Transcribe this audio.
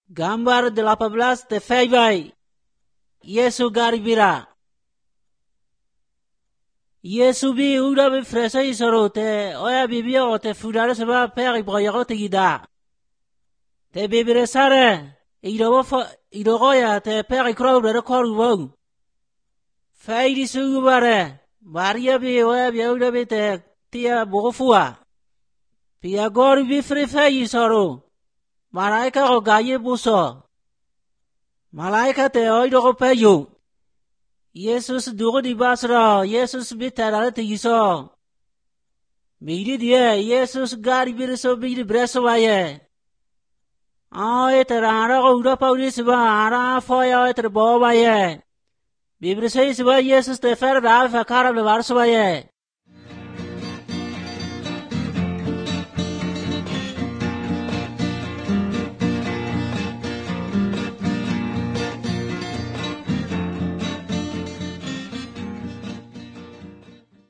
Gambar 18 te Feibai. Yesu gari bira. Yesu bi uda bi fresa isoro te oya bibia o te fudare seba peri boyago te gida. Te bibire sare idogoya te peri crowdere koru wong. Feidi sugubare. Maria bi oya bi uda bi te tia bogofua. Pia gori bi fresa isoro. Malaika o gaye buso. Malaika te oidogo peyo. Yesus dugo di basra. Yesus bitarare te iso. Miri dia. Yesus gari biriso biri breso waye. Eter ara go uda paulis ba ara foya eter bo waye. Bibrise isba Yesus te fer da fa karab le varso waye.